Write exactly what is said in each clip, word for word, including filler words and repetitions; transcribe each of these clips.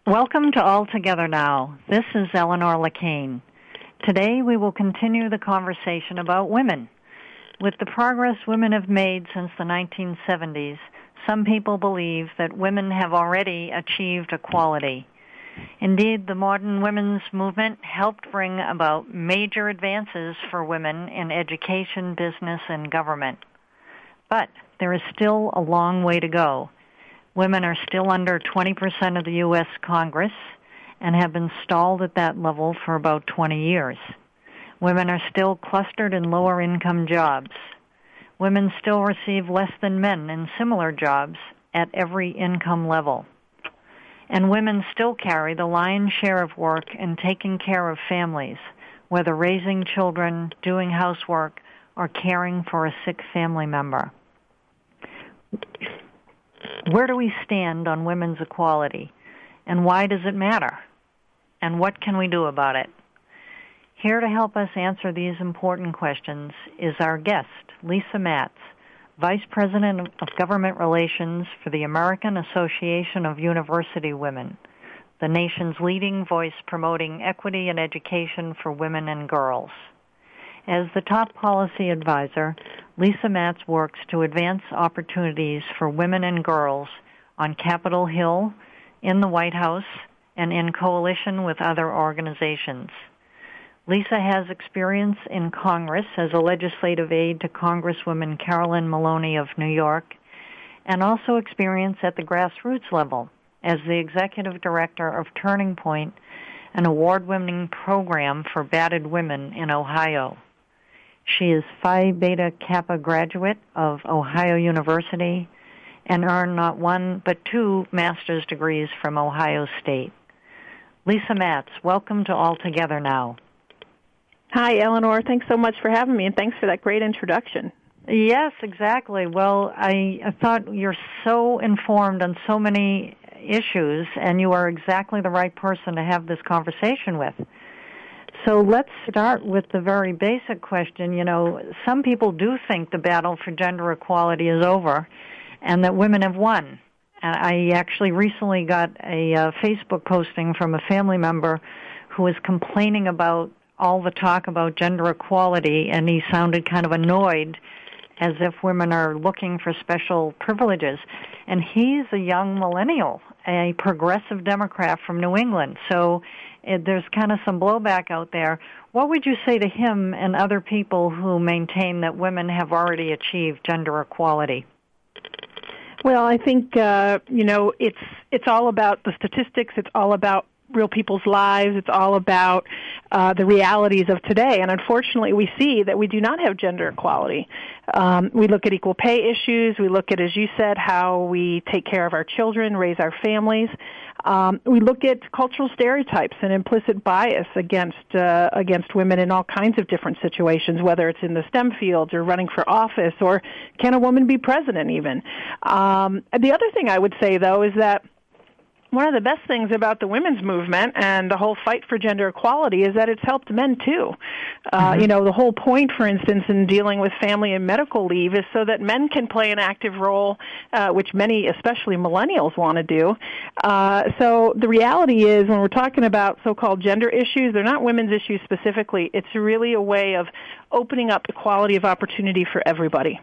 Welcome to All Together Now. This is Eleanor LeCain. Today we will continue the conversation about women. With the progress women have made since the nineteen seventies, some people believe that women have already achieved equality. Indeed, the modern women's movement helped bring about major advances for women in education, business, and government. But there is still a long way to go. Women are still under twenty percent of the U S Congress and have been stalled at that level for about twenty years. Women are still clustered in lower-income jobs. Women still receive less than men in similar jobs at every income level. And women still carry the lion's share of work in taking care of families, whether raising children, doing housework, or caring for a sick family member. Where do we stand on women's equality, and why does it matter? And what can we do about it? Here to help us answer these important questions is our guest, Lisa Matz, Vice President of Government Relations for the American Association of University Women, the nation's leading voice promoting equity in education for women and girls. As the top policy advisor, Lisa Matz works to advance opportunities for women and girls on Capitol Hill, in the White House, and in coalition with other organizations. Lisa has experience in Congress as a legislative aide to Congresswoman Carolyn Maloney of New York, and also experience at the grassroots level as the executive director of Turning Point, an award-winning program for battered women in Ohio. She is Phi Beta Kappa graduate of Ohio University and earned not one but two master's degrees from Ohio State. Lisa Matz, welcome to All Together Now. Hi, Eleanor. Thanks so much for having me, and thanks for that great introduction. Yes, exactly. Well, I, I thought you're so informed on so many issues, and you are exactly the right person to have this conversation with. So let's start with the very basic question. You know, some people do think the battle for gender equality is over and that women have won. And I actually recently got a uh, Facebook posting from a family member who was complaining about all the talk about gender equality, and he sounded kind of annoyed as if women are looking for special privileges. And he's a young millennial, a progressive Democrat from New England. So it, there's kind of some blowback out there. What would you say to him and other people who maintain that women have already achieved gender equality? Well, I think, uh, you know, it's it's all about the statistics. It's all about real people's lives. It's all about uh, the realities of today. And unfortunately, we see that we do not have gender equality. Um, we look at equal pay issues. We look at, as you said, how we take care of our children, raise our families. Um, we look at cultural stereotypes and implicit bias against uh, against women in all kinds of different situations, whether it's in the STEM fields or running for office, or can a woman be president even. Um, the other thing I would say, though, is that one of the best things about the women's movement and the whole fight for gender equality is that it's helped men, too. Uh, mm-hmm. You know, the whole point, for instance, in dealing with family and medical leave is so that men can play an active role, uh, which many, especially millennials, want to do. Uh, so the reality is, when we're talking about so-called gender issues, they're not women's issues specifically. It's really a way of opening up equality of opportunity for everybody.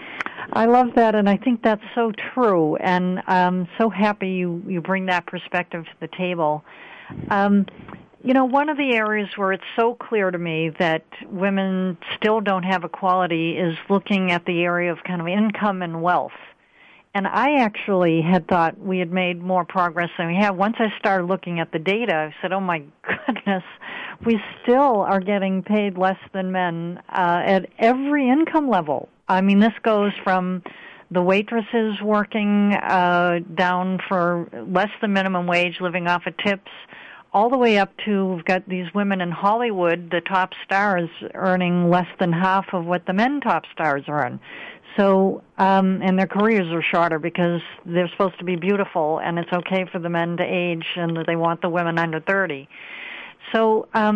I love that, and I think that's so true, and I'm so happy you, you bring that perspective to the table. Um, you know, one of the areas where it's so clear to me that women still don't have equality is looking at the area of kind of income and wealth. And I actually had thought we had made more progress than we have. Once I started looking at the data, I said, oh, my goodness, we still are getting paid less than men uh, at every income level. I mean, this goes from the waitresses working uh, down for less than minimum wage, living off of tips, all the way up to we've got these women in Hollywood, the top stars, earning less than half of what the men top stars earn. So, um, and their careers are shorter because they're supposed to be beautiful, and it's okay for the men to age, and that they want the women under thirty. So, um,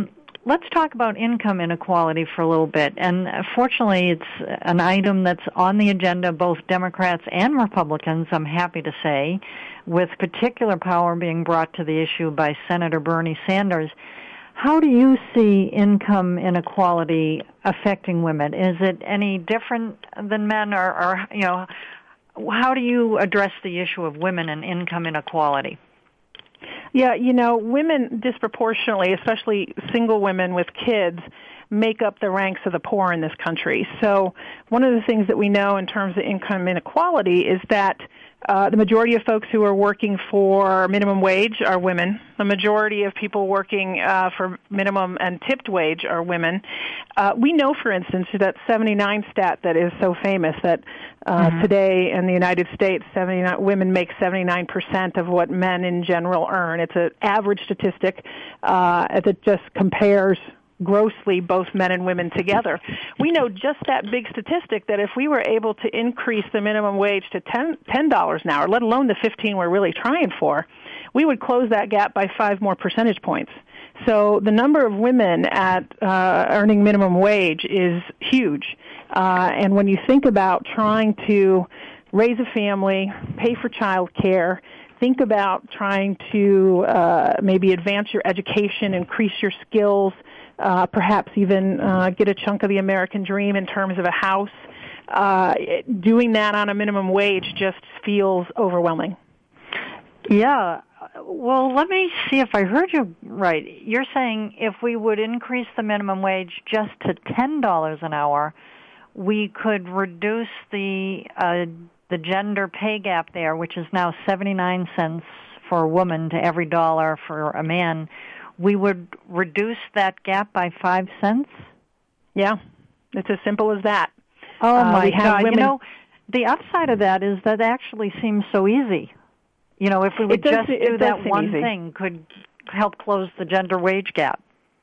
let's talk about income inequality for a little bit. And fortunately, it's an item that's on the agenda of both Democrats and Republicans, I'm happy to say, with particular power being brought to the issue by Senator Bernie Sanders. How do you see income inequality affecting women? Is it any different than men, or, or you know, how do you address the issue of women and income inequality? Yeah, you know, women disproportionately, especially single women with kids, make up the ranks of the poor in this country. So one of the things that we know in terms of income inequality is that uh, the majority of folks who are working for minimum wage are women. The majority of people working uh, for minimum and tipped wage are women. Uh, we know, for instance, that seventy-nine stat that is so famous that uh, mm-hmm. today in the United States, seventy-nine women make seventy-nine percent of what men in general earn. It's an average statistic uh, that just compares grossly both men and women together. We know just that big statistic that if we were able to increase the minimum wage to ten dollars an hour, let alone the fifteen we're really trying for, we would close that gap by five more percentage points. So the number of women at uh, earning minimum wage is huge. Uh, and when you think about trying to raise a family, pay for child care, think about trying to uh, maybe advance your education, increase your skills, Uh, perhaps even uh, get a chunk of the American dream in terms of a house. Uh, doing that on a minimum wage just feels overwhelming. Yeah. Well, let me see if I heard you right. You're saying if we would increase the minimum wage just to ten dollars an hour, we could reduce the uh, the gender pay gap there, which is now seventy-nine cents for a woman to every dollar for a man. We would reduce that gap by five cents? Yeah, it's as simple as that. Oh, uh, my God. Women... You know, the upside of that is that actually seems so easy. You know, if we would does, just do that one easy. thing, could help close the gender wage gap.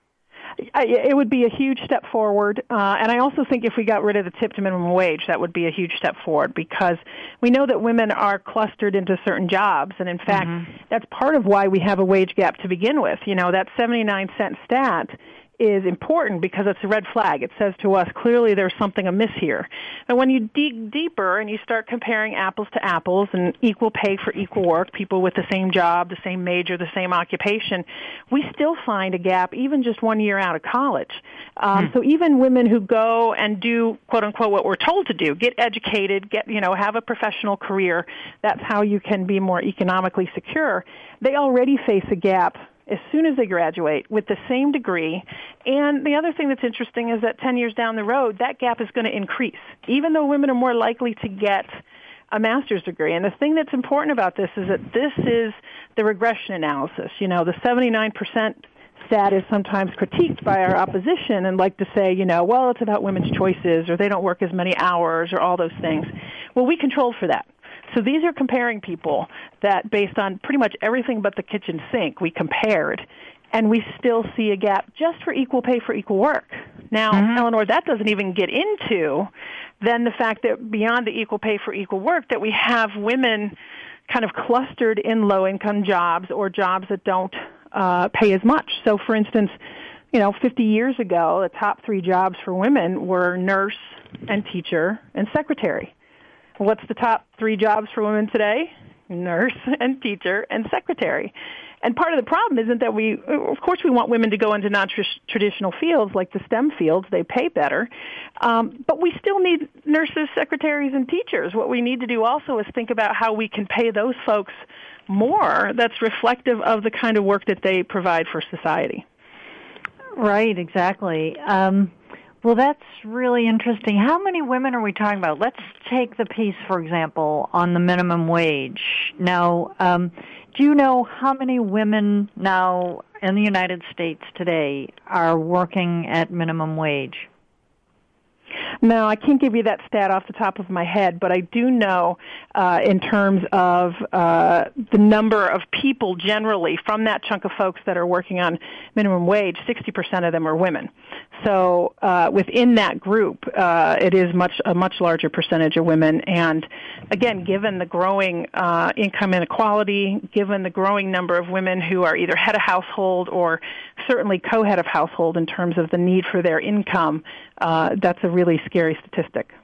It would be a huge step forward, uh, and I also think if we got rid of the tip to minimum wage, that would be a huge step forward, because we know that women are clustered into certain jobs, and in fact, mm-hmm. that's part of why we have a wage gap to begin with. You know, that seventy-nine cent stat is important because it's a red flag. It says to us, clearly there's something amiss here. And when you dig deeper and you start comparing apples to apples and equal pay for equal work, people with the same job, the same major, the same occupation, we still find a gap even just one year out of college. Um, hmm. So even women who go and do, quote unquote, what we're told to do, get educated, get, you know, have a professional career, that's how you can be more economically secure, they already face a gap as soon as they graduate with the same degree. And the other thing that's interesting is that ten years down the road, that gap is going to increase, even though women are more likely to get a master's degree. And the thing that's important about this is that this is the regression analysis. You know, the seventy-nine percent stat is sometimes critiqued by our opposition and like to say, you know, well, it's about women's choices, or they don't work as many hours, or all those things. Well, we control for that. So these are comparing people that, based on pretty much everything but the kitchen sink, we compared, and we still see a gap just for equal pay for equal work. Now, mm-hmm. Eleanor, that doesn't even get into then the fact that beyond the equal pay for equal work, that we have women kind of clustered in low-income jobs or jobs that don't uh, pay as much. So, for instance, you know, fifty years ago, the top three jobs for women were nurse and teacher and secretary. What's the top three jobs for women today? Nurse and teacher and secretary. And part of the problem isn't that we, of course we want women to go into non-traditional fields like the STEM fields. They pay better. Um, but we still need nurses, secretaries, and teachers. What we need to do also is think about how we can pay those folks more that's reflective of the kind of work that they provide for society. Right, exactly. Um Well, that's really interesting. How many women are we talking about? Let's take the piece, for example, on the minimum wage. Now, um, do you know how many women now in the United States today are working at minimum wage? No, I can't give you that stat off the top of my head, but I do know uh, in terms of uh, the number of people generally from that chunk of folks that are working on minimum wage, sixty percent of them are women. So uh, within that group, uh, it is much a much larger percentage of women. And again, given the growing uh, income inequality, given the growing number of women who are either head of household or certainly co-head of household in terms of the need for their income, uh, that's a really scary statistic.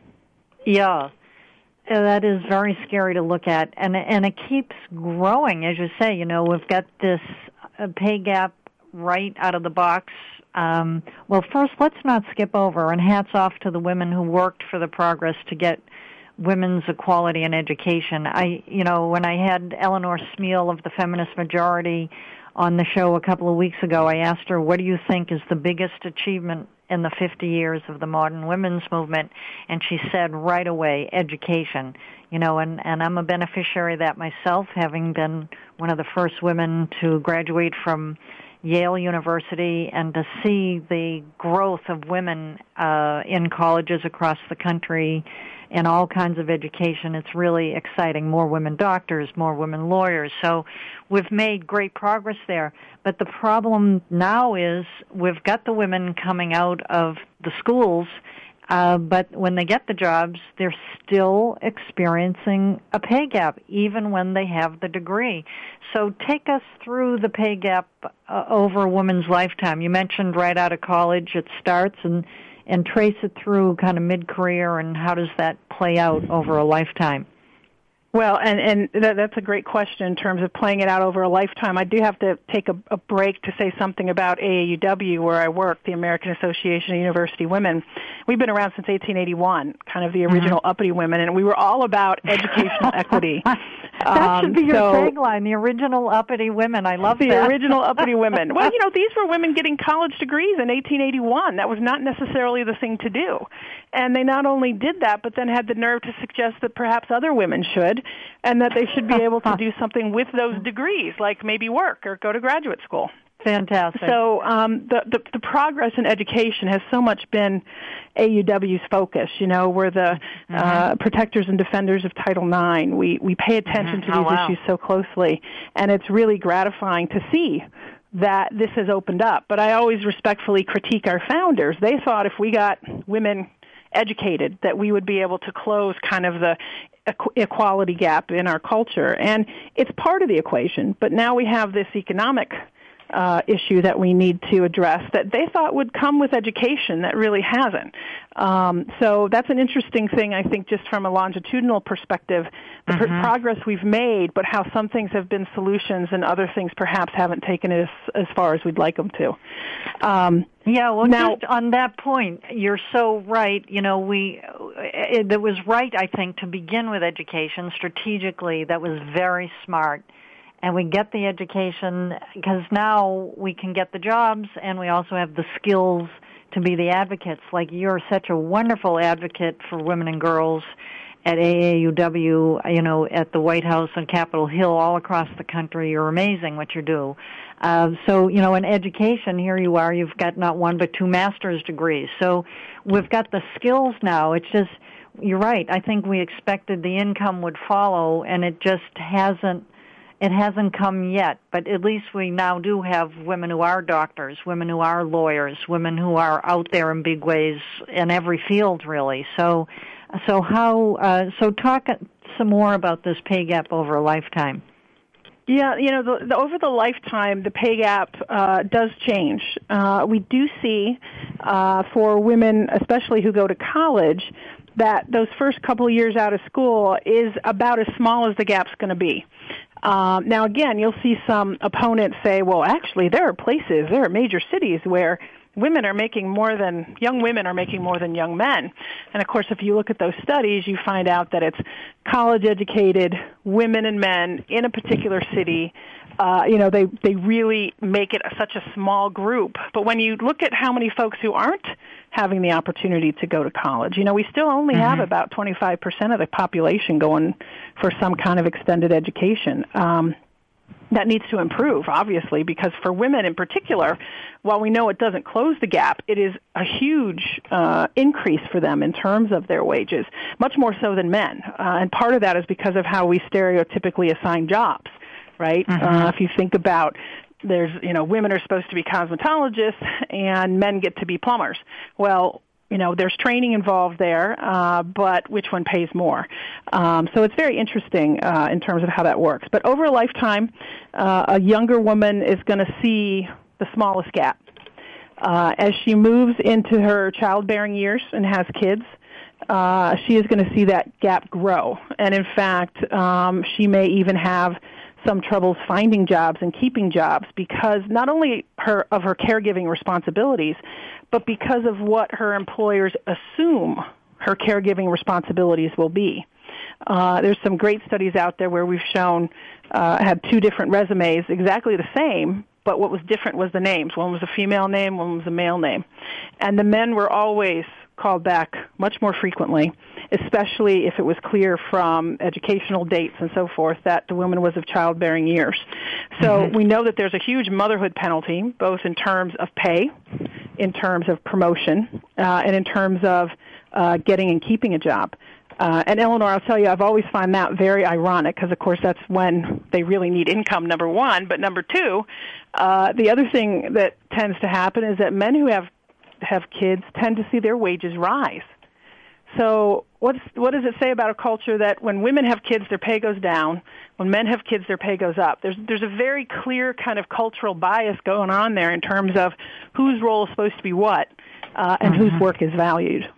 Yeah. That is very scary to look at, and and it keeps growing, as you say. You know, we've got this pay gap right out of the box. Um, well, first, let's not skip over, and hats off to the women who worked for the progress to get women's equality in education. I, you know, when I had Eleanor Smeal of the Feminist Majority on the show a couple of weeks ago, I asked her, what do you think is the biggest achievement in the fifty years of the modern women's movement? And she said right away, education. You know, and, and I'm a beneficiary of that myself, having been one of the first women to graduate from Yale University, and to see the growth of women uh, in colleges across the country in all kinds of education. It's really exciting. More women doctors, more women lawyers. So we've made great progress there. But the problem now is we've got the women coming out of the schools, uh, but when they get the jobs, they're still experiencing a pay gap, even when they have the degree. So take us through the pay gap uh, over a woman's lifetime. You mentioned right out of college it starts, and and trace it through kind of mid-career, and how does that play out over a lifetime? Well, and, and that, that's a great question in terms of playing it out over a lifetime. I do have to take a, a break to say something about A A U W, where I work, the American Association of University Women. We've been around since eighteen eighty-one, kind of the original mm-hmm. uppity women, and we were all about educational equity. That um, should be your so, tagline, the original uppity women. I love the that. The original uppity women. Well, you know, these were women getting college degrees in eighteen eighty-one. That was not necessarily the thing to do. And they not only did that, but then had the nerve to suggest that perhaps other women should, and that they should be able to do something with those degrees, like maybe work or go to graduate school. Fantastic. So um, the, the the progress in education has so much been A U W's focus. You know, we're the mm-hmm. uh, protectors and defenders of Title nine. We we pay attention mm-hmm. to these oh, wow. issues so closely, and it's really gratifying to see that this has opened up. But I always respectfully critique our founders. They thought if we got women educated that we would be able to close kind of the equality gap in our culture. And it's part of the equation, but now we have this economic uh, issue that we need to address that they thought would come with education that really hasn't. Um, so that's an interesting thing, I think, just from a longitudinal perspective, the mm-hmm. pr- progress we've made, but how some things have been solutions and other things perhaps haven't taken it as, as far as we'd like them to. Um, yeah, well, now, just on that point, you're so right. You know, we it, it was right, I think, to begin with education strategically. That was very smart. And we get the education because now we can get the jobs, and we also have the skills to be the advocates. Like, you're such a wonderful advocate for women and girls at A A U W, you know, at the White House on Capitol Hill, all across the country. You're amazing what you do. Uh, so, you know, in education, here you are, you've got not one but two master's degrees. So we've got the skills now. It's just, you're right, I think we expected the income would follow, and it just hasn't. It hasn't come yet, but at least we now do have women who are doctors, women who are lawyers, women who are out there in big ways in every field, really. So, so how? Uh, so, talk some more about this pay gap over a lifetime. Yeah, you know, the, the, over the lifetime, the pay gap uh, does change. Uh, we do see uh, for women, especially who go to college, that those first couple of years out of school is about as small as the gap's going to be. Um, now, again, you'll see some opponents say, well, actually, there are places, there are major cities where women are making more than, young women are making more than young men. And, of course, if you look at those studies, you find out that it's college-educated women and men in a particular city. Uh, you know, they, they really make it such a small group. But when you look at how many folks who aren't having the opportunity to go to college, you know, we still only mm-hmm. have about twenty-five percent of the population going for some kind of extended education. Um, that needs to improve, obviously, because for women in particular, while we know it doesn't close the gap, it is a huge uh, increase for them in terms of their wages, much more so than men. Uh, and part of that is because of how we stereotypically assign jobs. Right? Mm-hmm. Uh, if you think about, there's, you know, women are supposed to be cosmetologists and men get to be plumbers. Well, you know, there's training involved there, uh, but which one pays more? Um, so it's very interesting uh, in terms of how that works. But over a lifetime, uh, a younger woman is going to see the smallest gap. Uh, as she moves into her childbearing years and has kids, uh, she is going to see that gap grow. And in fact, um, she may even have some troubles finding jobs and keeping jobs because not only her of her caregiving responsibilities, but because of what her employers assume her caregiving responsibilities will be. Uh, there's some great studies out there where we've shown uh, had two different resumes, exactly the same, but what was different was the names. One was a female name, one was a male name. And the men were always called back much more frequently, especially if it was clear from educational dates and so forth that the woman was of childbearing years. So mm-hmm. we know that there's a huge motherhood penalty, both in terms of pay, in terms of promotion, uh, and in terms of uh, getting and keeping a job. Uh, and Eleanor, I'll tell you, I've always found that very ironic because, of course, that's when they really need income, number one. But number two, uh, the other thing that tends to happen is that men who have have kids tend to see their wages rise. So what's, what does it say about a culture that when women have kids, their pay goes down, when men have kids, their pay goes up? There's, there's a very clear kind of cultural bias going on there in terms of whose role is supposed to be what uh, and mm-hmm. whose work is valued.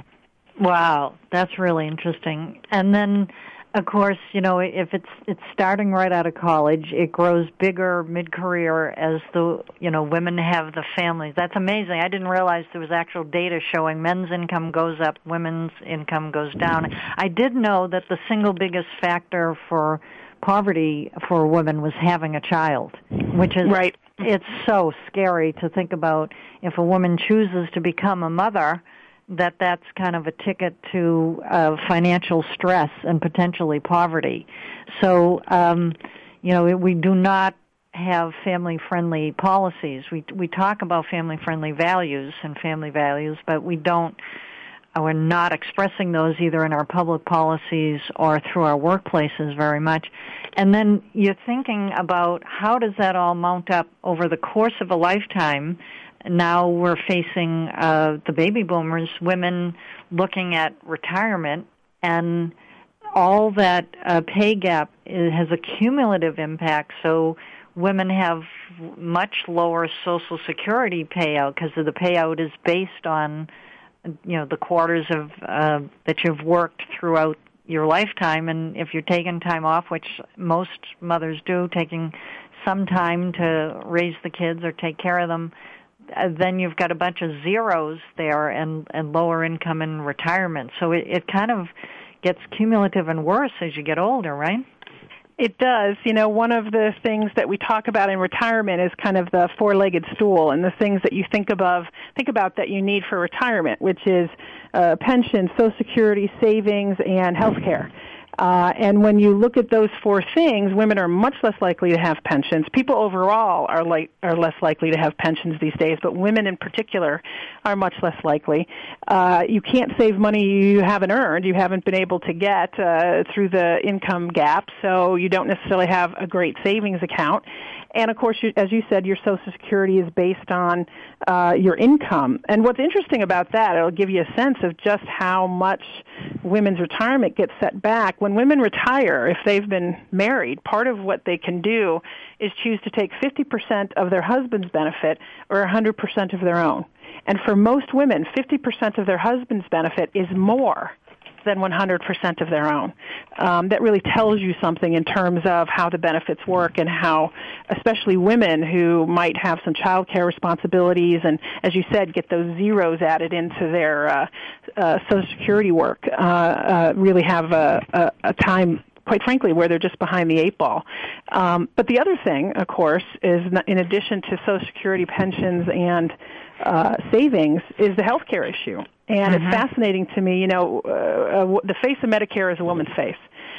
Wow, that's really interesting. And then, of course, you know, if it's it's starting right out of college, it grows bigger mid-career as the, you know, women have the families. That's amazing. I didn't realize there was actual data showing men's income goes up, women's income goes down. I did know that the single biggest factor for poverty for women was having a child, which is right. It's so scary to think about if a woman chooses to become a mother, that that's kind of a ticket to uh, financial stress and potentially poverty. So, um, you know, we do not have family-friendly policies. We we talk about family-friendly values and family values, but we don't, we're not expressing those either in our public policies or through our workplaces very much. And then you're thinking about how does that all mount up over the course of a lifetime. Now we're facing uh, the baby boomers, women looking at retirement, and all that uh, pay gap is, has a cumulative impact. So women have much lower Social Security payout because the payout is based on, you know, the quarters of uh, that you've worked throughout your lifetime. And if you're taking time off, which most mothers do, taking some time to raise the kids or take care of them, then you've got a bunch of zeros there and, and lower income in retirement. So it, it kind of gets cumulative and worse as you get older, right? It does. You know, one of the things that we talk about in retirement is kind of the four-legged stool and the things that you think about, think about that you need for retirement, which is uh, pension, Social Security, savings, and health care. Uh, and when you look at those four things, women are much less likely to have pensions. People overall are like are less likely to have pensions these days, but women in particular are much less likely. Uh, you can't save money you haven't earned, you haven't been able to get uh, through the income gap, so you don't necessarily have a great savings account. And, of course, you, as you said, your Social Security is based on uh, your income. And what's interesting about that, it'll give you a sense of just how much women's retirement gets set back. When women retire, if they've been married, part of what they can do is choose to take fifty percent of their husband's benefit or one hundred percent of their own. And for most women, fifty percent of their husband's benefit is more than one hundred percent of their own. Um, that really tells you something in terms of how the benefits work and how, especially women who might have some child care responsibilities and, as you said, get those zeros added into their uh, uh, Social Security work, uh, uh, really have a, a, a time, quite frankly, where they're just behind the eight ball. Um, but the other thing, of course, is in addition to Social Security, pensions, and uh, savings, is the health care issue. And mm-hmm. it's fascinating to me, you know, uh, uh, the face of Medicare is a woman's face.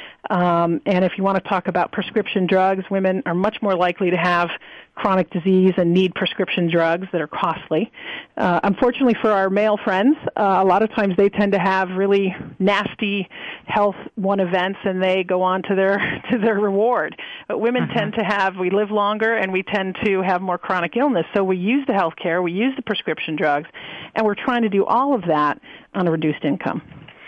Um, and if you want to talk about prescription drugs, women are much more likely to have chronic disease and need prescription drugs that are costly. Uh, unfortunately for our male friends, uh, a lot of times they tend to have really nasty health one events and they go on to their to their reward. But women mm-hmm. tend to have, we live longer and we tend to have more chronic illness. So we use the health care, we use the prescription drugs, and we're trying to do all of that on a reduced income.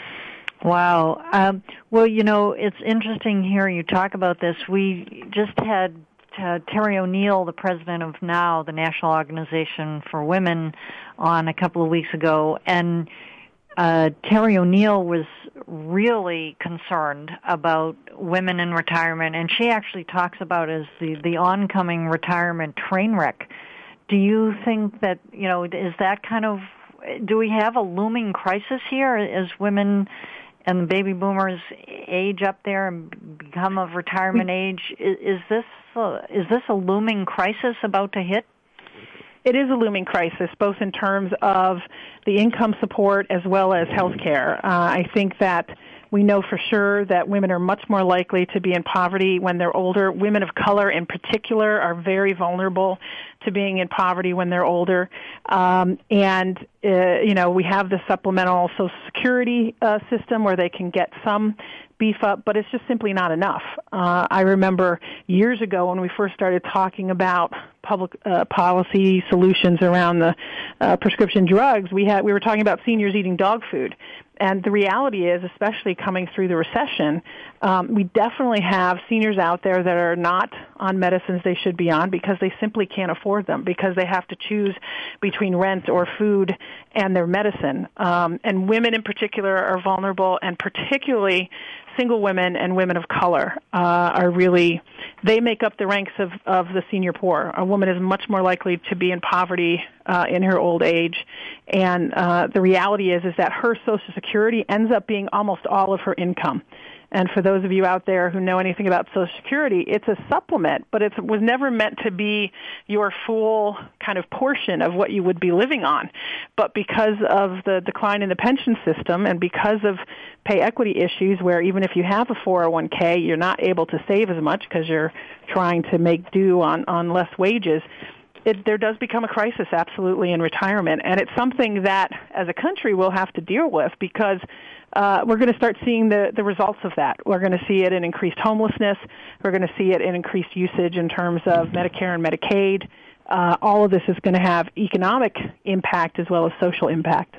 Wow. Um, well, you know, it's interesting hearing you talk about this. We just had uh, Terry O'Neill, the president of NOW, the National Organization for Women, on a couple of weeks ago, and uh, Terry O'Neill was really concerned about women in retirement, and she actually talks about as the, the oncoming retirement train wreck. Do you think that, you know, is that kind of, do we have a looming crisis here as women and the baby boomers age up there and become of retirement age? Is, is this uh, is this a looming crisis about to hit? It is a looming crisis, both in terms of the income support as well as health care. Uh, I think that we know for sure that women are much more likely to be in poverty when they're older. Women of color in particular are very vulnerable to being in poverty when they're older. Um, and, uh, you know, we have the supplemental Social Security uh, system where they can get some beef up, but it's just simply not enough. Uh, I remember years ago when we first started talking about public uh, policy solutions around the uh, prescription drugs, we had we were talking about seniors eating dog food. And the reality is, especially coming through the recession, um, we definitely have seniors out there that are not on medicines they should be on because they simply can't afford them, because they have to choose between rent or food and their medicine. Um, and women in particular are vulnerable, and particularly single women and women of color uh, are really, they make up the ranks of, of the senior poor. A woman is much more likely to be in poverty uh, in her old age. And uh, the reality is, is that her Social Security ends up being almost all of her income. And for those of you out there who know anything about Social Security, it's a supplement, but it was never meant to be your full kind of portion of what you would be living on. But because of the decline in the pension system and because of pay equity issues where even if you have a four oh one k, you're not able to save as much because you're trying to make do on, on less wages, It, there does become a crisis, absolutely, in retirement. And it's something that, as a country, we'll have to deal with because uh, we're going to start seeing the, the results of that. We're going to see it in increased homelessness. We're going to see it in increased usage in terms of Medicare and Medicaid. Uh, all of this is going to have economic impact as well as social impact.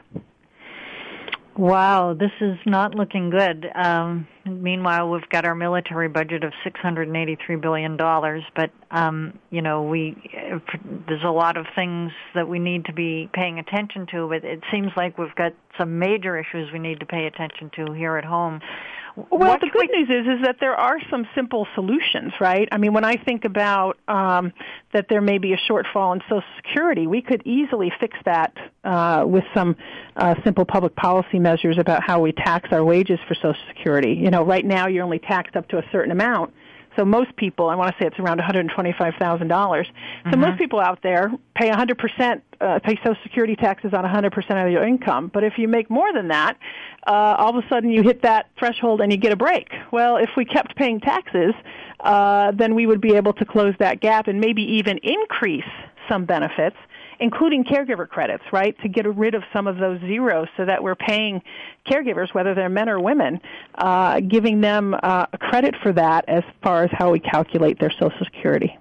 Wow, this is not looking good. Um, meanwhile, we've got our military budget of six hundred eighty-three billion dollars, but, um, you know, we there's a lot of things that we need to be paying attention to, but it seems like we've got some major issues we need to pay attention to here at home. Well, what the good we... news is is that there are some simple solutions, right? I mean, when I think about um, that there may be a shortfall in Social Security, we could easily fix that uh, with some uh, simple public policy measures about how we tax our wages for Social Security. You know, right now you're only taxed up to a certain amount. So most people, I want to say it's around one hundred twenty-five thousand dollars. So mm-hmm. most people out there pay one hundred percent, uh, pay Social Security taxes on one hundred percent of your income. But if you make more than that, uh, all of a sudden you hit that threshold and you get a break. Well, if we kept paying taxes, uh, then we would be able to close that gap and maybe even increase some benefits, including caregiver credits, right, to get rid of some of those zeros so that we're paying caregivers, whether they're men or women, uh, giving them uh, a credit for that as far as how we calculate their Social Security.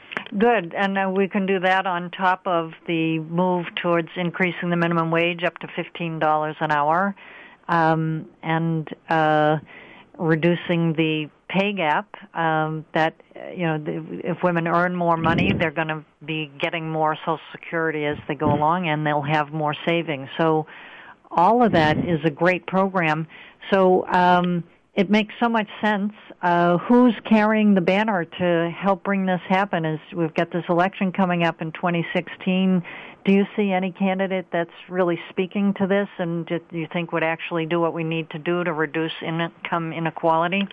Good, and uh, we can do that on top of the move towards increasing the minimum wage up to fifteen dollars an hour um, and uh, reducing the pay gap um, that, you know, if women earn more money, they're going to be getting more Social Security as they go along, and they'll have more savings. So all of that is a great program. So um, it makes so much sense. Uh, who's carrying the banner to help bring this happen? As we've got this election coming up in twenty sixteen, do you see any candidate that's really speaking to this and do you think would actually do what we need to do to reduce income inequality?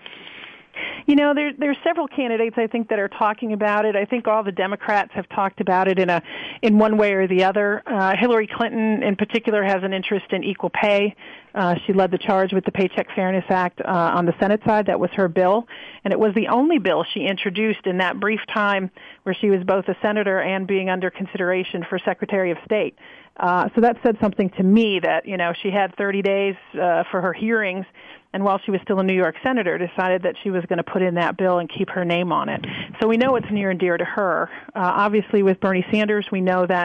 You know, there there's several candidates I think that are talking about it. I think all the Democrats have talked about it in a in one way or the other. Uh, Hillary Clinton, in particular, has an interest in equal pay. Uh, she led the charge with the Paycheck Fairness Act uh, on the Senate side. That was her bill, and it was the only bill she introduced in that brief time where she was both a senator and being under consideration for Secretary of State. Uh, so that said something to me that, you know, she had thirty days uh, for her hearings, and while she was still a New York senator, decided that she was going to put in that bill and keep her name on it. So we know it's near and dear to her. Uh, obviously, with Bernie Sanders, we know that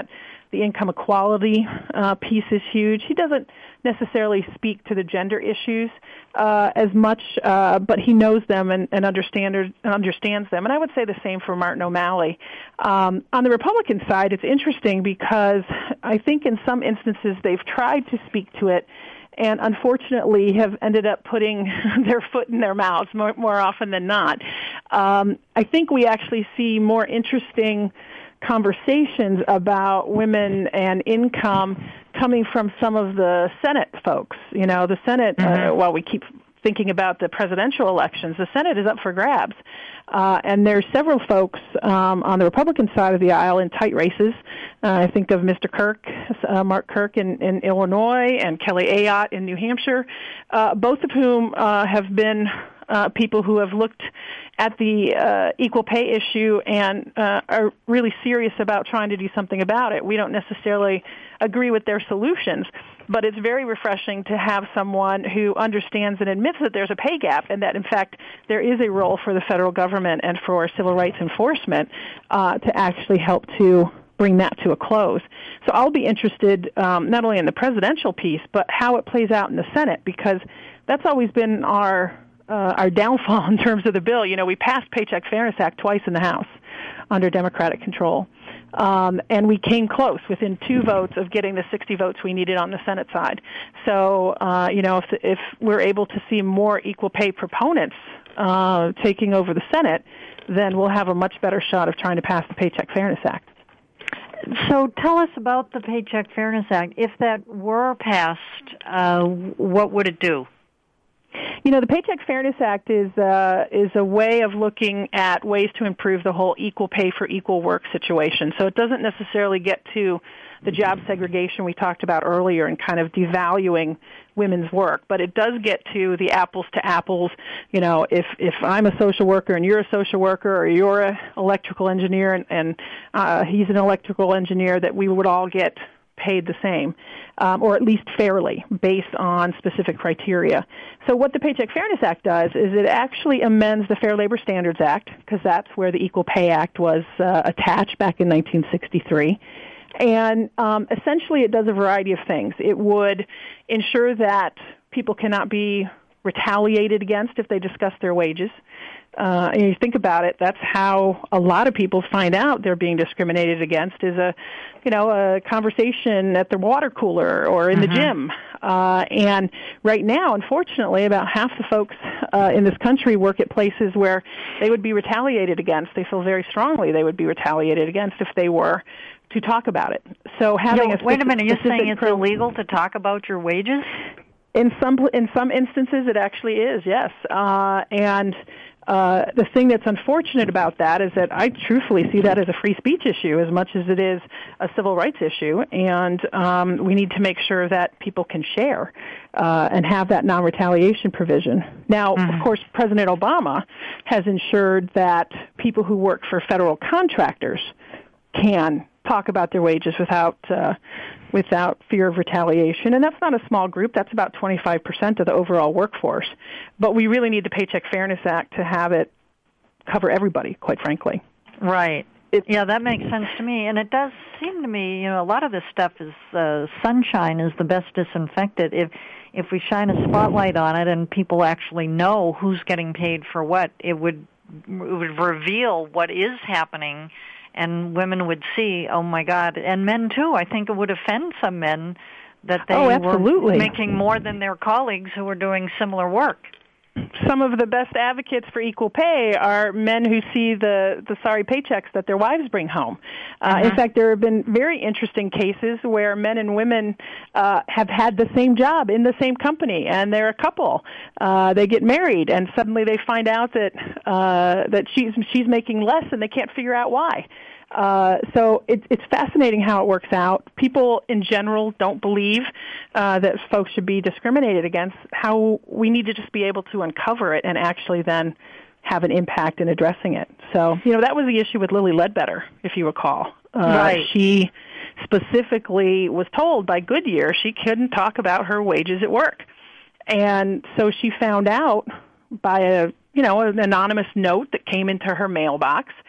The income equality uh, piece is huge. He doesn't necessarily speak to the gender issues uh, as much, uh, but he knows them and, and, understand, and understands them. And I would say the same for Martin O'Malley. Um, on the Republican side, it's interesting because I think in some instances they've tried to speak to it and unfortunately have ended up putting their foot in their mouths more, more often than not. Um, I think we actually see more interesting conversations about women and income coming from some of the Senate folks. You know, the Senate, mm-hmm. uh, while we keep thinking about the presidential elections, the Senate is up for grabs. Uh, and there's several folks um, on the Republican side of the aisle in tight races. Uh, I think of Mister Kirk, uh, Mark Kirk in, in Illinois, and Kelly Ayotte in New Hampshire, uh, both of whom uh, have been uh, people who have looked at the uh, equal pay issue and uh, are really serious about trying to do something about it. We don't necessarily agree with their solutions, but it's very refreshing to have someone who understands and admits that there's a pay gap and that, in fact, there is a role for the federal government and for civil rights enforcement uh, to actually help to bring that to a close. So I'll be interested um, not only in the presidential piece, but how it plays out in the Senate, because that's always been our uh, our downfall in terms of the bill. You know, we passed Paycheck Fairness Act twice in the House under Democratic control. Um, and we came close within two votes of getting the sixty votes we needed on the Senate side. So, uh, you know, if, if we're able to see more equal pay proponents uh, taking over the Senate, then we'll have a much better shot of trying to pass the Paycheck Fairness Act. So tell us about the Paycheck Fairness Act. If that were passed, uh, what would it do? You know, the Paycheck Fairness Act is uh, is a way of looking at ways to improve the whole equal pay for equal work situation. So it doesn't necessarily get to the job segregation we talked about earlier and kind of devaluing women's work, but it does get to the apples to apples. You know, if if I'm a social worker and you're a social worker, or you're an electrical engineer and, and uh, he's an electrical engineer, that we would all get paid the same, um, or at least fairly, based on specific criteria. So what the Paycheck Fairness Act does is it actually amends the Fair Labor Standards Act, because that's where the Equal Pay Act was uh, attached back in nineteen sixty-three. And um, essentially it does a variety of things. It would ensure that people cannot be retaliated against if they discuss their wages. Uh, and you think about it, that's how a lot of people find out they're being discriminated against, is a, you know, a conversation at the water cooler or in mm-hmm. the gym. Uh, and right now, unfortunately, about half the folks uh, in this country work at places where they would be retaliated against. They feel very strongly they would be retaliated against if they were to talk about it. So having no, a wait a minute, you're saying it's pro- illegal to talk about your wages? In some in some instances, it actually is, yes. Uh, and uh, the thing that's unfortunate about that is that I truthfully see that as a free speech issue as much as it is a civil rights issue, and um, we need to make sure that people can share uh, and have that non-retaliation provision. Now, mm-hmm. of course, President Obama has ensured that people who work for federal contractors can talk about their wages without uh, without fear of retaliation. And that's not a small group. That's about twenty-five percent of the overall workforce. But we really need the Paycheck Fairness Act to have it cover everybody, quite frankly. Right. It, yeah, that makes sense to me. And it does seem to me, you know, a lot of this stuff is uh, sunshine is the best disinfectant. If if we shine a spotlight on it and people actually know who's getting paid for what, it would it would reveal what is happening. And women would see, oh, my God, and men, too. I think it would offend some men that they oh, absolutely. were making more than their colleagues who were doing similar work. Some of the best advocates for equal pay are men who see the, the sorry paychecks that their wives bring home. Uh, uh-huh. In fact, there have been very interesting cases where men and women uh, have had the same job in the same company, and they're a couple. Uh, they get married, and suddenly they find out that uh, that she's she's making less, and they can't figure out why. Uh, so it, it's fascinating how it works out. People in general don't believe uh, that folks should be discriminated against. How we need to just be able to uncover it and actually then have an impact in addressing it. So, you know, that was the issue with Lilly Ledbetter, if you recall. Uh, right. She specifically was told by Goodyear she couldn't talk about her wages at work. And so she found out by a, you know, an anonymous note that came into her mailbox.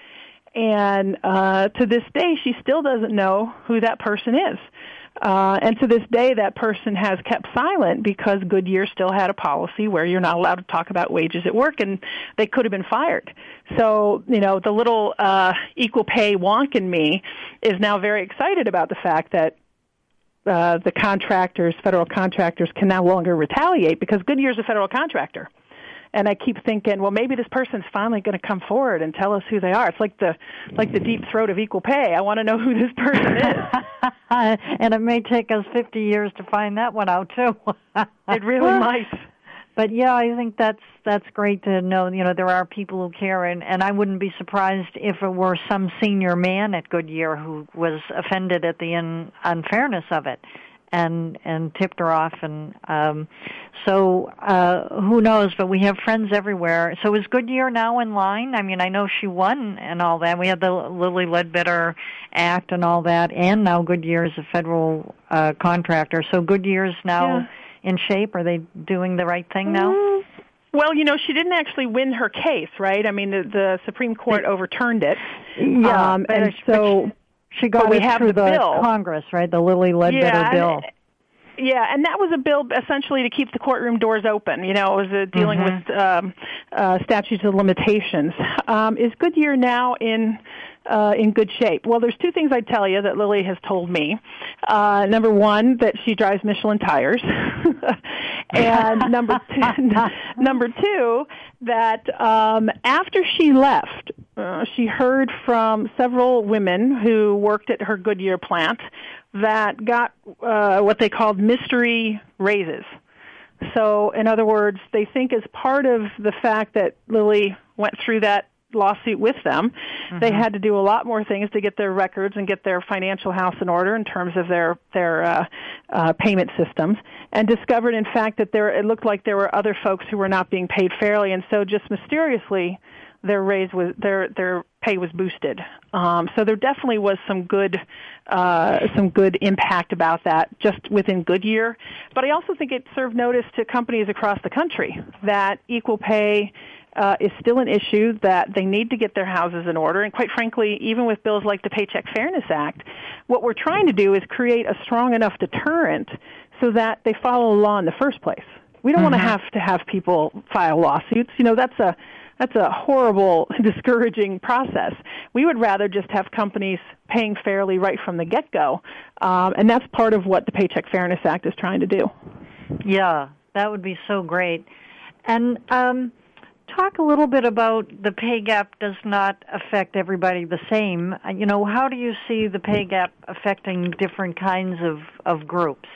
And uh, to this day, she still doesn't know who that person is. Uh, and to this day, that person has kept silent because Goodyear still had a policy where you're not allowed to talk about wages at work, and they could have been fired. So, you know, the little uh, equal pay wonk in me is now very excited about the fact that uh, the contractors, federal contractors, can no longer retaliate because Goodyear's a federal contractor. And I keep thinking, well, maybe this person's finally going to come forward and tell us who they are. It's like the like the deep throat of equal pay. I want to know who this person is. And it may take us fifty years to find that one out, too. It really might. But, yeah, I think that's that's great to know, you know, there are people who care. And, and I wouldn't be surprised if it were some senior man at Goodyear who was offended at the un- unfairness of it. And and tipped her off, and um, so uh, who knows? But we have friends everywhere. So is Goodyear now in line? I mean, I know she won and all that. We had the Lilly Ledbetter Act and all that, and now Goodyear is a federal uh, contractor. So Goodyear's now yeah. in shape. Are they doing the right thing now? Mm. Well, you know, she didn't actually win her case, right? I mean, the, the Supreme Court overturned it. Yeah, um, and so. She got it through the bill. Congress, right? The Lilly Ledbetter yeah, bill. And, yeah, and that was a bill essentially to keep the courtroom doors open. You know, it was uh, dealing mm-hmm. with um, uh, statutes of limitations. Um, is Goodyear now in uh, in good shape? Well, there's two things I'd tell you that Lilly has told me. Uh, number one, that she drives Michelin tires, and number two, number two, that um, after she left. Uh, she heard from several women who worked at her Goodyear plant that got uh, what they called mystery raises. So, in other words, they think as part of the fact that Lilly went through that lawsuit with them, mm-hmm. they had to do a lot more things to get their records and get their financial house in order in terms of their their uh, uh, payment systems, and discovered, in fact, that there it looked like there were other folks who were not being paid fairly, and so just mysteriously, their raise was their their pay was boosted. Um, so there definitely was some good uh, some good impact about that just within Goodyear. But I also think it served notice to companies across the country that equal pay uh, is still an issue, that they need to get their houses in order. And quite frankly, even with bills like the Paycheck Fairness Act, what we're trying to do is create a strong enough deterrent so that they follow the law in the first place. We don't mm-hmm. want to have to have people file lawsuits. You know, that's a That's a horrible, discouraging process. We would rather just have companies paying fairly right from the get-go, um, and that's part of what the Paycheck Fairness Act is trying to do. Yeah, that would be so great. And um, talk a little bit about the pay gap does not affect everybody the same. You know, how do you see the pay gap affecting different kinds of, of groups?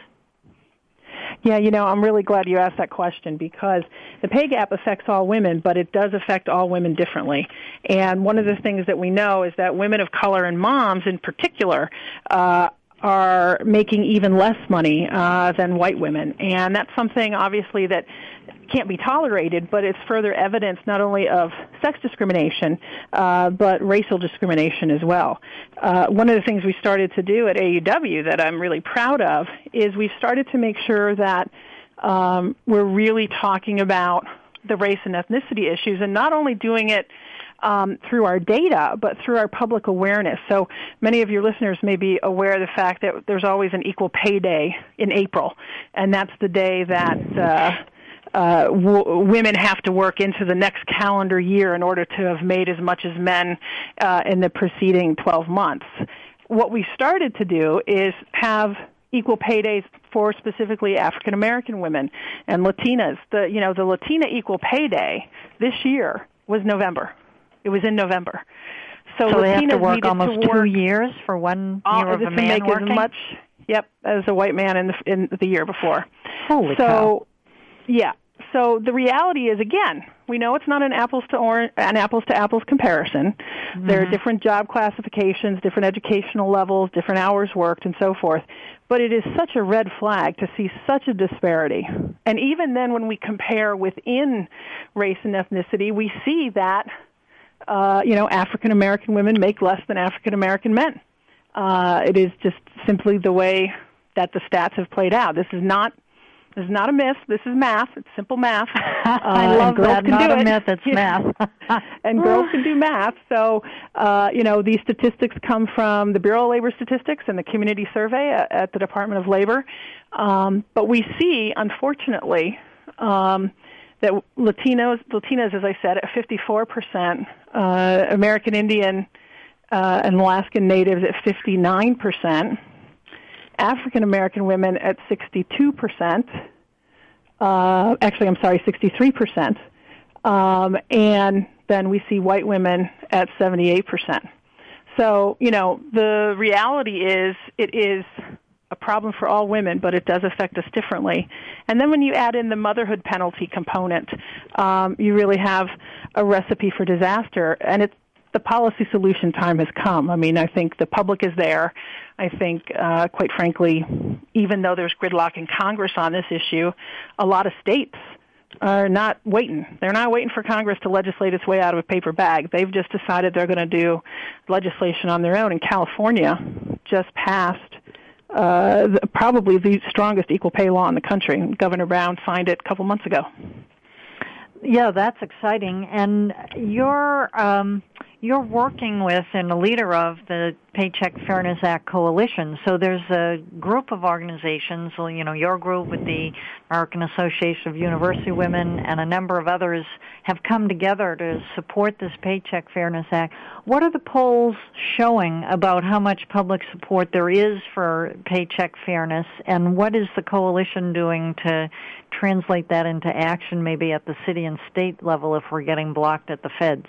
Yeah, you know, I'm really glad you asked that question because the pay gap affects all women, but it does affect all women differently. And one of the things that we know is that women of color and moms in particular uh, are making even less money uh, than white women. And that's something, obviously, that can't be tolerated, but it's further evidence not only of sex discrimination, uh, but racial discrimination as well. Uh, one of the things we started to do at A U W that I'm really proud of is we've started to make sure that um, we're really talking about the race and ethnicity issues, and not only doing it Um, through our data, but through our public awareness. So many of your listeners may be aware of the fact that there's always an equal pay day in April, and that's the day that uh, uh, w- women have to work into the next calendar year in order to have made as much as men uh, in the preceding twelve months. What we started to do is have equal pay days for specifically African American women and Latinas. The you know the Latina equal pay day this year was November. It was in November. So, so Latinas they have to work almost to work two years for one all, year of a man make working? As much, yep, as a white man in the, in the year before. Holy so, cow. Yeah. So the reality is, again, we know it's not an apples to orange, an apples to apples comparison. Mm-hmm. There are different job classifications, different educational levels, different hours worked, and so forth. But it is such a red flag to see such a disparity. And even then, when we compare within race and ethnicity, we see that Uh, you know, African American women make less than African American men. Uh, it is just simply the way that the stats have played out. This is not This is not a myth. This is math. It's simple math. Uh, I love that. Not a it. myth. It's math. And girls can do math. So, uh, you know, these statistics come from the Bureau of Labor Statistics and the Community Survey at, at the Department of Labor. Um, but we see, unfortunately, um, that Latinos, Latinas, as I said, at fifty-four percent, uh, American Indian uh, and Alaskan Natives at fifty-nine percent, African American women at sixty-two percent, uh, actually, I'm sorry, sixty-three percent, um, and then we see white women at seventy-eight percent. So, you know, the reality is it is a problem for all women, but it does affect us differently. And then when you add in the motherhood penalty component, um, you really have a recipe for disaster, and it's the policy solution time has come. I mean, I think the public is there. I think, uh, quite frankly, even though there's gridlock in Congress on this issue, a lot of states are not waiting. They're not waiting for Congress to legislate its way out of a paper bag. They've just decided they're going to do legislation on their own. And California just passed uh, the, probably the strongest equal pay law in the country. Governor Brown signed it a couple months ago. Yeah, that's exciting. And you're um, you're working with and a leader of the Paycheck Fairness Act Coalition. So there's a group of organizations, you know, your group with the American Association of University Women and a number of others have come together to support this Paycheck Fairness Act. What are the polls showing about how much public support there is for paycheck fairness, and what is the coalition doing to translate that into action maybe at the city and state level if we're getting blocked at the feds?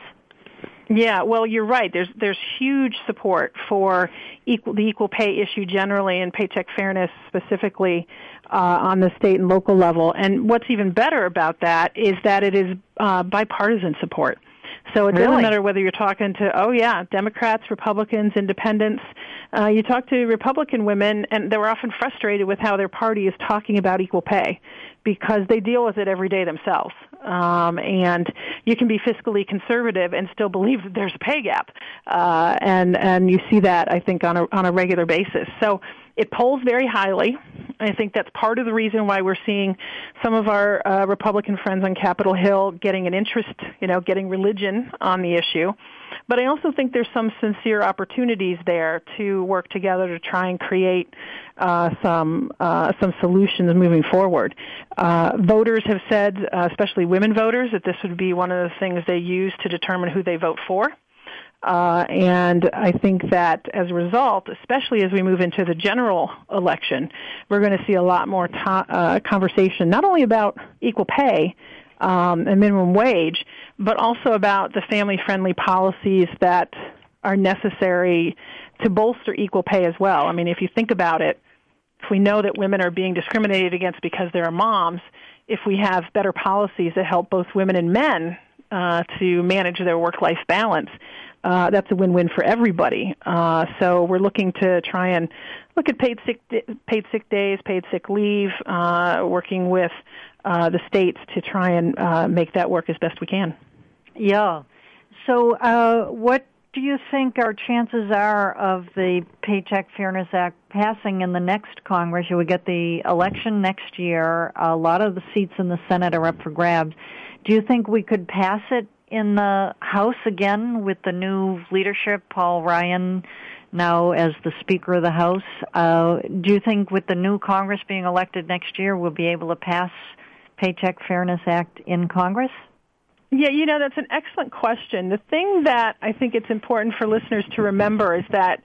Yeah, well, you're right. There's there's huge support for equal, the equal pay issue generally and paycheck fairness specifically uh, on the state and local level. And what's even better about that is that it is uh, bipartisan support. So it doesn't Really? matter whether you're talking to, oh yeah, Democrats, Republicans, Independents. Uh, you talk to Republican women, and they're often frustrated with how their party is talking about equal pay because they deal with it every day themselves. Um, and you can be fiscally conservative and still believe that there's a pay gap. Uh, and, and you see that, I think, on a, on a regular basis. So it polls very highly. I think that's part of the reason why we're seeing some of our uh, Republican friends on Capitol Hill getting an interest, you know, getting religion on the issue. But I also think there's some sincere opportunities there to work together to try and create uh, some uh, some solutions moving forward. Uh, voters have said, uh, especially women voters, that this would be one of the things they use to determine who they vote for. Uh, and I think that as a result, especially as we move into the general election, we're going to see a lot more to- uh, conversation, not only about equal pay um, and minimum wage, but also about the family-friendly policies that are necessary to bolster equal pay as well. I mean, if you think about it, if we know that women are being discriminated against because they're moms, if we have better policies that help both women and men uh, to manage their work-life balance, Uh, that's a win-win for everybody. Uh, so we're looking to try and look at paid sick paid sick days, paid sick leave, uh, working with uh, the states to try and uh, make that work as best we can. Yeah. So uh, what do you think our chances are of the Paycheck Fairness Act passing in the next Congress? You would get the election next year. A lot of the seats in the Senate are up for grabs. Do you think we could pass it in the House again with the new leadership, Paul Ryan now as the Speaker of the House? Uh, do you think with the new Congress being elected next year, we'll be able to pass Paycheck Fairness Act in Congress? Yeah, you know, that's an excellent question. The thing that I think it's important for listeners to remember is that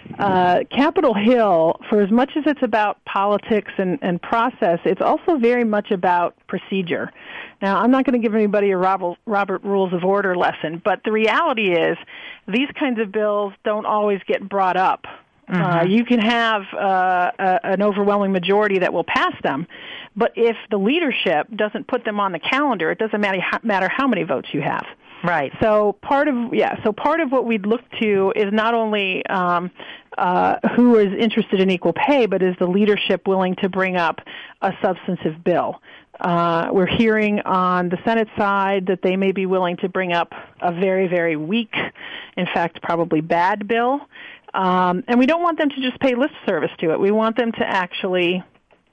uh, Capitol Hill, for as much as it's about politics and, and process, it's also very much about procedure. Now, I'm not going to give anybody a Robert, Robert Rules of Order lesson, but the reality is these kinds of bills don't always get brought up. Mm-hmm. Uh, you can have uh, a, an overwhelming majority that will pass them, but if the leadership doesn't put them on the calendar, it doesn't matter how, matter how many votes you have. Right. So part of yeah. So part of what we'd look to is not only um, uh, who is interested in equal pay, but is the leadership willing to bring up a substantive bill. Uh, we're hearing on the Senate side that they may be willing to bring up a very, very weak, in fact, probably bad bill. Um, and we don't want them to just pay lip service to it. We want them to actually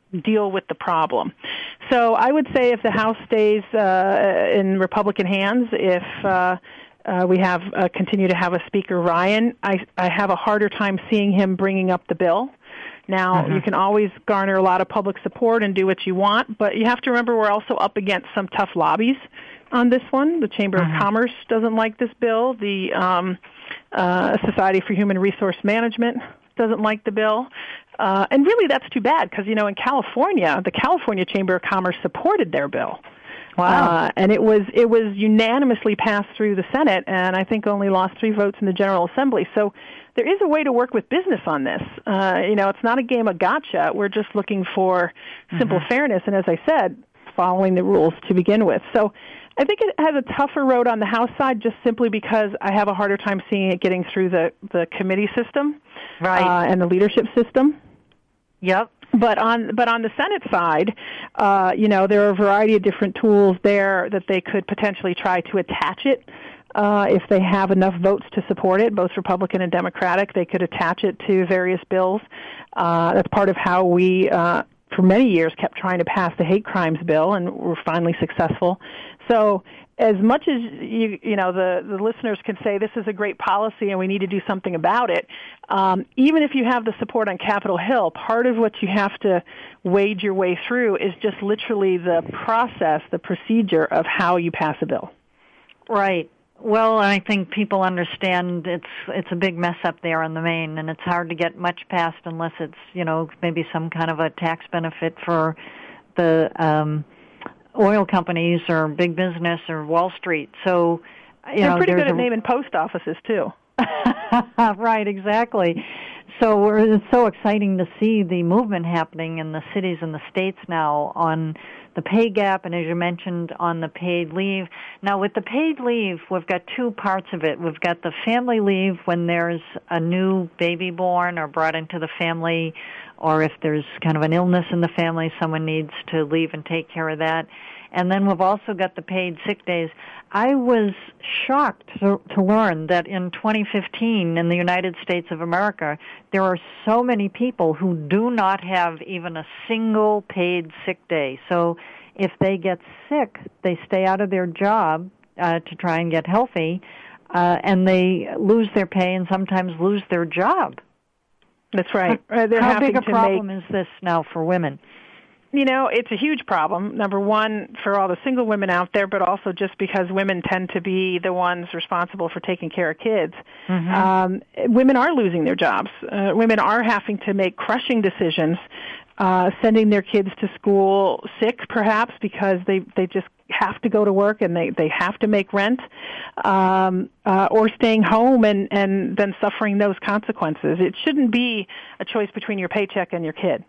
deal with the problem. So I would say if the House stays uh, in Republican hands, if uh, uh, we have uh, continue to have a Speaker Ryan, I, I have a harder time seeing him bringing up the bill. Now, mm-hmm. you can always garner a lot of public support and do what you want, but you have to remember we're also up against some tough lobbies on this one. The Chamber mm-hmm. of Commerce doesn't like this bill. The um, uh, Society for Human Resource Management doesn't like the bill. Uh, and really that's too bad because, you know, in California, the California Chamber of Commerce supported their bill. Wow. Uh, and it was it was unanimously passed through the Senate, and I think only lost three votes in the General Assembly. So there is a way to work with business on this. Uh, you know, it's not a game of gotcha. We're just looking for simple mm-hmm. fairness, and as I said, following the rules to begin with. So I think it has a tougher road on the House side just simply because I have a harder time seeing it getting through the, the committee system right. uh, and the leadership system. Yep. But on but on the Senate side, uh, you know, there are a variety of different tools there that they could potentially try to attach it. Uh, if they have enough votes to support it, both Republican and Democratic, they could attach it to various bills. Uh, that's part of how we, uh, for many years, kept trying to pass the hate crimes bill, and were finally successful. So as much as you, you know, the, the listeners can say this is a great policy and we need to do something about it, um, even if you have the support on Capitol Hill, part of what you have to wade your way through is just literally the process, the procedure of how you pass a bill. Right. Well, I think people understand it's it's a big mess up there on the Main, and it's hard to get much passed unless it's, you know, maybe some kind of a tax benefit for the um, oil companies or big business or Wall Street. So, you They're know, pretty good at a... naming post offices too. Right, exactly. So we're, it's so exciting to see the movement happening in the cities and the states now on the pay gap, and as you mentioned, on the paid leave. Now, with the paid leave, we've got two parts of it. We've got the family leave when there's a new baby born or brought into the family, or if there's kind of an illness in the family, someone needs to leave and take care of that. And then we've also got the paid sick days. I was shocked to, to learn that in twenty fifteen in the United States of America, there are so many people who do not have even a single paid sick day. So if they get sick, they stay out of their job uh, to try and get healthy, uh, and they lose their pay and sometimes lose their job. That's right. How, They're how big a to problem make... is this now for women? You know, it's a huge problem, number one, for all the single women out there, but also just because women tend to be the ones responsible for taking care of kids. Mm-hmm. Um, women are losing their jobs. Uh, women are having to make crushing decisions, uh, sending their kids to school sick, perhaps, because they, they just have to go to work and they, they have to make rent, um, uh, or staying home and, and then suffering those consequences. It shouldn't be a choice between your paycheck and your kid.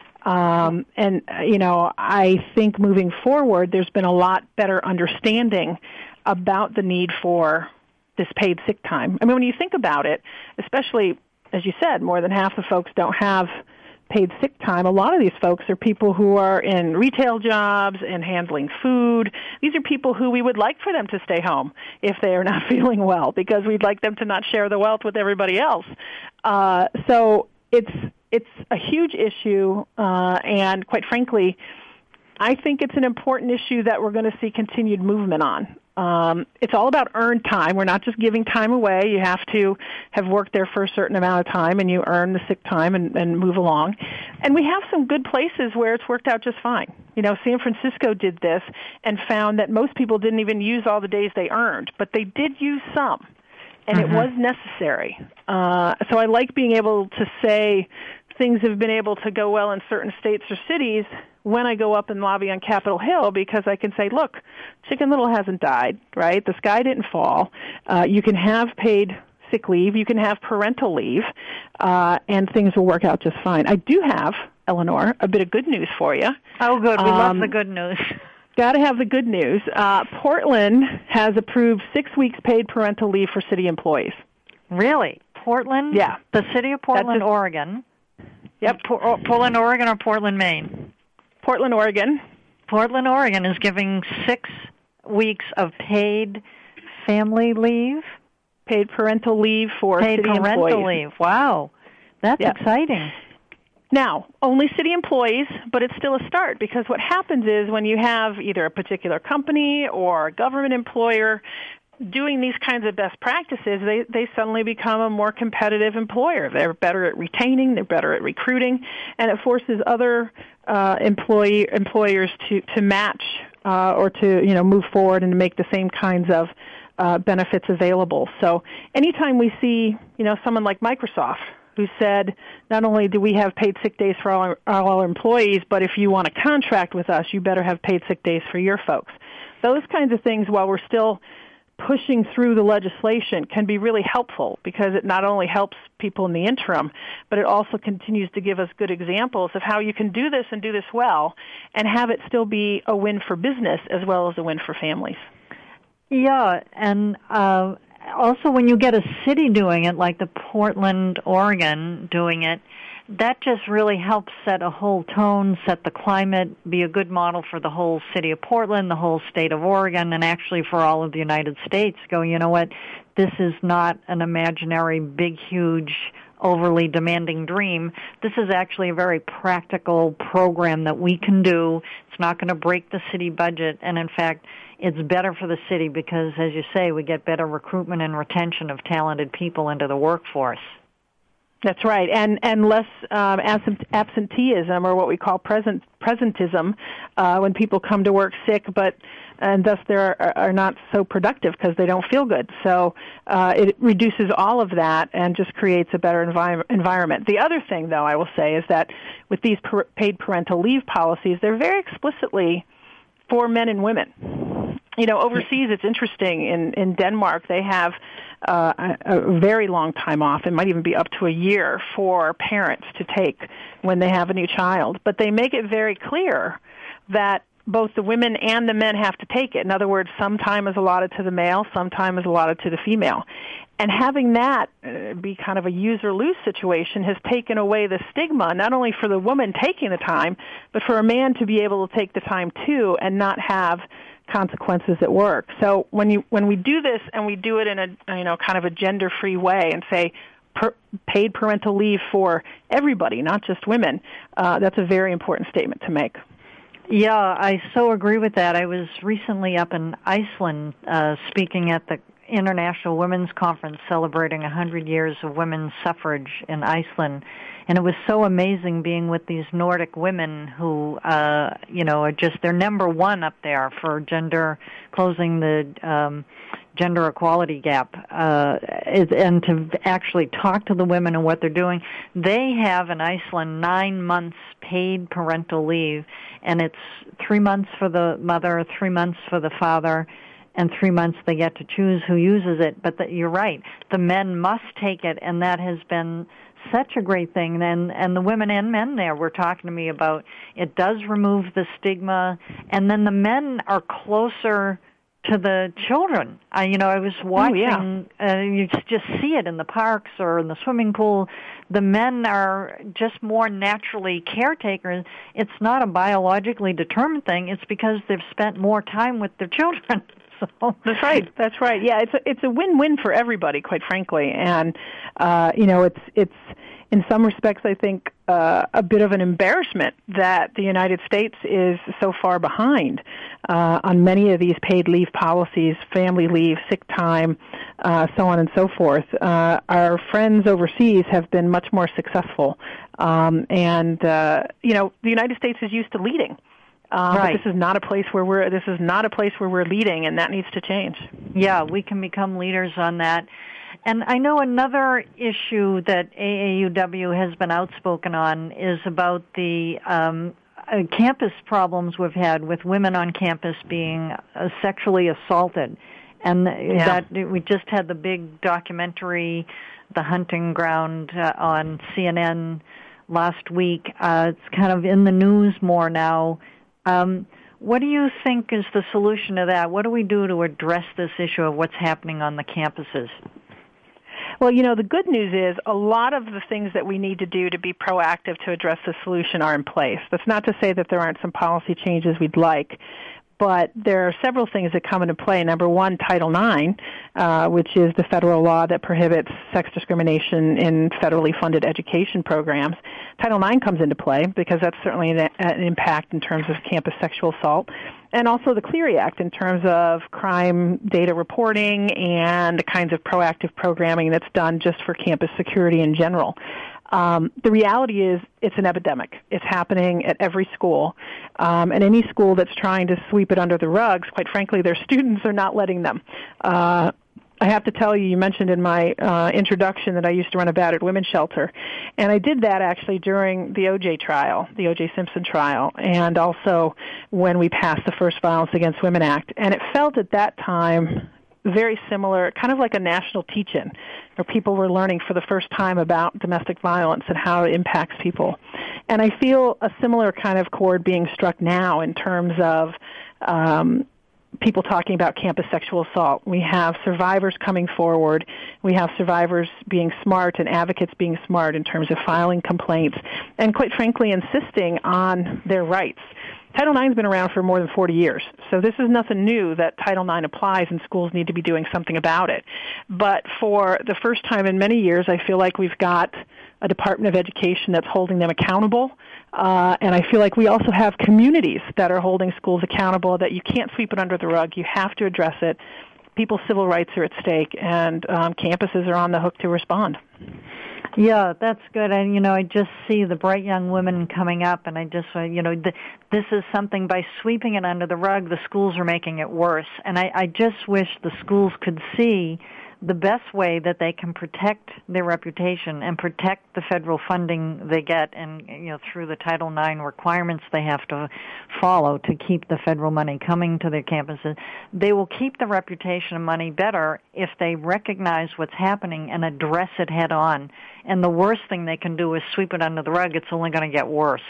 Um, and, you know, I think moving forward, there's been a lot better understanding about the need for this paid sick time. I mean, when you think about it, especially, as you said, more than half the folks don't have paid sick time. A lot of these folks are people who are in retail jobs and handling food. These are people who we would like for them to stay home if they are not feeling well, because we'd like them to not share the wealth with everybody else. Uh, so it's It's a huge issue, uh, and quite frankly, I think it's an important issue that we're going to see continued movement on. Um, it's all about earned time. We're not just giving time away. You have to have worked there for a certain amount of time, and you earn the sick time and, and move along. And we have some good places where it's worked out just fine. You know, San Francisco did this and found that most people didn't even use all the days they earned, but they did use some. And mm-hmm. it was necessary. Uh, so I like being able to say things have been able to go well in certain states or cities when I go up and lobby on Capitol Hill, because I can say, look, Chicken Little hasn't died, right? The sky didn't fall. Uh, you can have paid sick leave. You can have parental leave, uh, and things will work out just fine. I do have, Eleanor, a bit of good news for you. Oh, good. We um, love the good news. Got to have the good news. Uh, Portland has approved six weeks paid parental leave for city employees. Really? Portland? Yeah. The city of Portland, just, Oregon. Yep. Por- Portland, Oregon, or Portland, Maine? Portland, Oregon. Portland, Oregon is giving six weeks of paid family leave? Paid parental leave for paid city parental employees. leave. Wow. That's yep. exciting. Now, only city employees, but it's still a start, because what happens is when you have either a particular company or a government employer doing these kinds of best practices, they, they suddenly become a more competitive employer. They're better at retaining, they're better at recruiting, and it forces other uh, employee employers to, to match uh, or to, you know, move forward and to make the same kinds of uh, benefits available. So anytime we see, you know, someone like Microsoft who said, not only do we have paid sick days for all our, all our employees, but if you want to contract with us, you better have paid sick days for your folks. Those kinds of things, while we're still pushing through the legislation, can be really helpful, because it not only helps people in the interim, but it also continues to give us good examples of how you can do this and do this well and have it still be a win for business as well as a win for families. Yeah, and uh, also when you get a city doing it, like the Portland, Oregon doing it, that just really helps set a whole tone, set the climate, be a good model for the whole city of Portland, the whole state of Oregon, and actually for all of the United States. Go, you know what, this is not an imaginary, big, huge, overly demanding dream. This is actually a very practical program that we can do. It's not going to break the city budget, and in fact, it's better for the city because, as you say, we get better recruitment and retention of talented people into the workforce. That's right, and and less um, absenteeism, or what we call present presentism, uh, when people come to work sick, but and thus they are, are not so productive because they don't feel good. So uh, it reduces all of that and just creates a better envi- environment. The other thing, though, I will say is that with these per- paid parental leave policies, they're very explicitly for men and women. You know, overseas, it's interesting. In in Denmark, they have Uh, a, a very long time off. It might even be up to a year for parents to take when they have a new child. But they make it very clear that both the women and the men have to take it. In other words, some time is allotted to the male, some time is allotted to the female. And having that uh, be kind of a use-or-lose situation has taken away the stigma, not only for the woman taking the time, but for a man to be able to take the time too and not have consequences at work. So when you when we do this and we do it in a you know kind of a gender-free way and say per, paid parental leave for everybody, not just women, uh, that's a very important statement to make. Yeah, I so agree with that. I was recently up in Iceland uh, speaking at the International Women's Conference celebrating one hundred years of women's suffrage in Iceland. And it was so amazing being with these Nordic women who, uh, you know, are just, they're number one up there for gender, closing the um, gender equality gap. Uh, and to actually talk to the women and what they're doing. They have in Iceland nine months paid parental leave, and it's three months for the mother, three months for the father, and three months they get to choose who uses it. But the, you're right, the men must take it, and that has been such a great thing. And, and the women and men there were talking to me about it does remove the stigma, and then the men are closer to the children. I, you know, I was watching, oh, yeah. uh, you just see it in the parks or in the swimming pool. The men are just more naturally caretakers. It's not a biologically determined thing. It's because they've spent more time with their children. So. That's right. That's right. Yeah, it's a, it's a win-win for everybody, quite frankly. And uh, you know, it's it's in some respects, I think, uh, a bit of an embarrassment that the United States is so far behind uh, on many of these paid leave policies, family leave, sick time, uh, so on and so forth. Uh, our friends overseas have been much more successful, um, and uh, you know, the United States is used to leading. Um, right. But this is not a place where we're. This is not a place where we're leading, and that needs to change. Yeah, we can become leaders on that. And I know another issue that A A U W has been outspoken on is about the um, uh, campus problems we've had with women on campus being uh, sexually assaulted, and yeah. that we just had the big documentary, The Hunting Ground, uh, on C N N last week. Uh, it's kind of in the news more now. Um, what do you think is the solution to that? What do we do to address this issue of what's happening on the campuses? Well, you know, the good news is a lot of the things that we need to do to be proactive to address the solution are in place. That's not to say that there aren't some policy changes we'd like, but there are several things that come into play. Number one, Title nine, uh, which is the federal law that prohibits sex discrimination in federally funded education programs. Title nine comes into play because that's certainly an, an impact in terms of campus sexual assault, and also the Clery Act in terms of crime data reporting and the kinds of proactive programming that's done just for campus security in general. Um, the reality is it's an epidemic. It's happening at every school. Um, and any school that's trying to sweep it under the rugs, quite frankly, their students are not letting them. Uh, I have to tell you, you mentioned in my uh, introduction that I used to run a battered women's shelter. And I did that actually during the O J trial, the O J Simpson trial, and also when we passed the First Violence Against Women Act. And it felt at that time very similar, kind of like a national teach-in, where people were learning for the first time about domestic violence and how it impacts people. And I feel a similar kind of chord being struck now in terms of um, people talking about campus sexual assault. We have survivors coming forward. We have survivors being smart and advocates being smart in terms of filing complaints and, quite frankly, insisting on their rights. Title nine has been around for more than forty years, so this is nothing new that Title nine applies and schools need to be doing something about it. But for the first time in many years, I feel like we've got a Department of Education that's holding them accountable, uh, and I feel like we also have communities that are holding schools accountable, that you can't sweep it under the rug. You have to address it. People's civil rights are at stake, and um, campuses are on the hook to respond. Yeah, that's good. And, you know, I just see the bright young women coming up, and I just, you know, th- this is something, by sweeping it under the rug, the schools are making it worse. And I, I just wish the schools could see the best way that they can protect their reputation and protect the federal funding they get, and, you know, through the Title nine requirements they have to follow to keep the federal money coming to their campuses. They will keep the reputation and money better if they recognize what's happening and address it head on. And the worst thing they can do is sweep it under the rug. It's only going to get worse.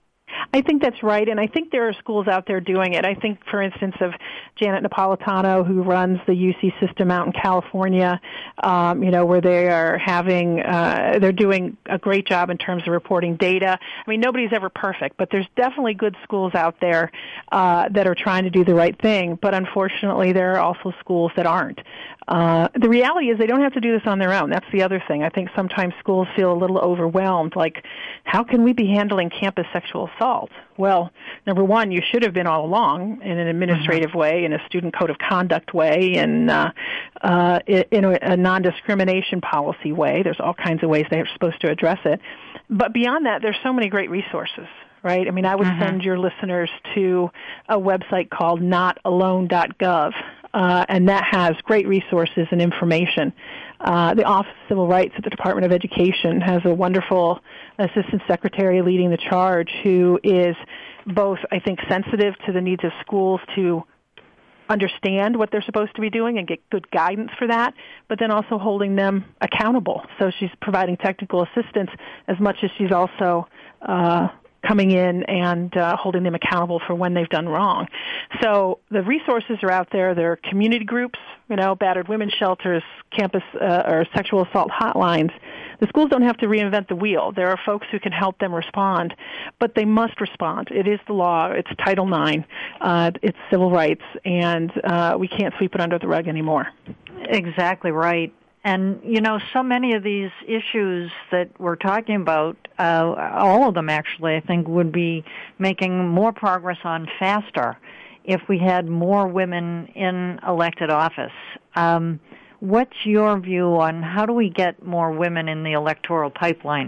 I think that's right, and I think there are schools out there doing it. I think, for instance, of Janet Napolitano, who runs the U C system out in California, um, you know, where they are having, uh, they're doing a great job in terms of reporting data. I mean, nobody's ever perfect, but there's definitely good schools out there uh, that are trying to do the right thing, but unfortunately there are also schools that aren't. Uh, the reality is they don't have to do this on their own. That's the other thing. I think sometimes schools feel a little overwhelmed, like, how can we be handling campus sexual assault? Well, number one, you should have been all along in an administrative mm-hmm. way, in a student code of conduct way, in, uh, uh, in a, a non-discrimination policy way. There's all kinds of ways they're supposed to address it. But beyond that, there's so many great resources. Right? I mean, I would mm-hmm. send your listeners to a website called not alone dot gov, uh, and that has great resources and information. Uh, the Office of Civil Rights at the Department of Education has a wonderful assistant secretary leading the charge who is both, I think, sensitive to the needs of schools to understand what they're supposed to be doing and get good guidance for that, but then also holding them accountable. So she's providing technical assistance as much as she's also uh, coming in and uh, holding them accountable for when they've done wrong. So the resources are out there. There are community groups, you know, battered women's shelters, campus uh, or sexual assault hotlines. The schools don't have to reinvent the wheel. There are folks who can help them respond, but they must respond. It is the law. It's Title nine. Uh, it's civil rights, and uh, we can't sweep it under the rug anymore. Exactly right. And, you know, so many of these issues that we're talking about, uh, all of them actually, I think, would be making more progress on faster if we had more women in elected office. Um, what's your view on how do we get more women in the electoral pipeline?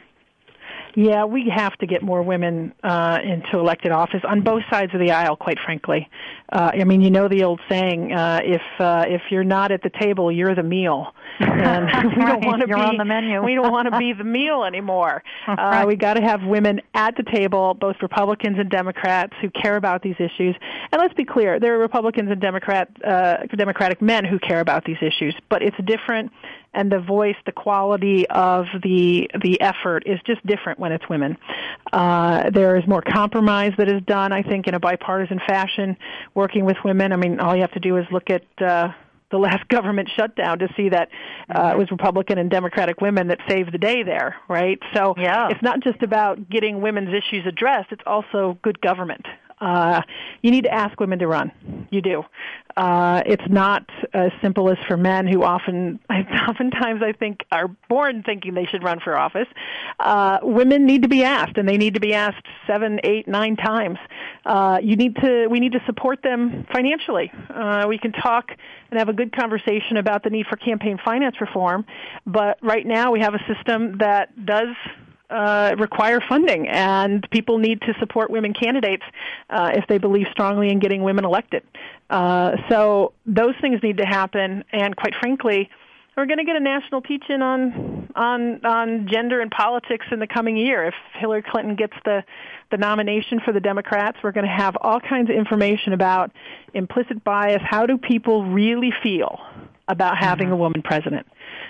Yeah, we have to get more women uh, into elected office on both sides of the aisle, quite frankly. Uh, I mean, you know the old saying, uh, if uh, if you're not at the table, you're the meal. And we don't want to be on the menu. we don't want to be the meal anymore. Uh, we got to have women at the table, both Republicans and Democrats who care about these issues. And let's be clear, there are Republicans and Democrat uh, Democratic men who care about these issues, but it's different. And the voice, the quality of the the effort is just different when it's women. Uh, there is more compromise that is done, I think, in a bipartisan fashion, working with women. I mean, all you have to do is look at uh, the last government shutdown to see that uh, it was Republican and Democratic women that saved the day there, right? So yeah. It's not just about getting women's issues addressed. It's also good government. Uh, you need to ask women to run. You do. Uh, it's not as simple as for men who often, oftentimes I think, are born thinking they should run for office. Uh, women need to be asked, and they need to be asked seven, eight, nine times. Uh, you need to, we need to support them financially. Uh, we can talk and have a good conversation about the need for campaign finance reform, but right now we have a system that does Uh, require funding, and people need to support women candidates uh, if they believe strongly in getting women elected. Uh, so those things need to happen, and quite frankly, we're going to get a national teach-in on on on gender and politics in the coming year. If Hillary Clinton gets the the nomination for the Democrats, we're going to have all kinds of information about implicit bias. How do people really feel about having mm-hmm. a woman president?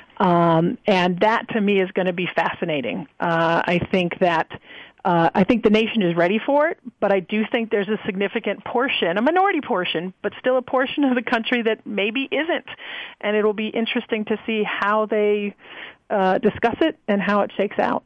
Um, and that, to me, is going to be fascinating. Uh, I think that uh, I think the nation is ready for it, but I do think there's a significant portion, a minority portion, but still a portion of the country that maybe isn't. And it'll be interesting to see how they uh, discuss it and how it shakes out.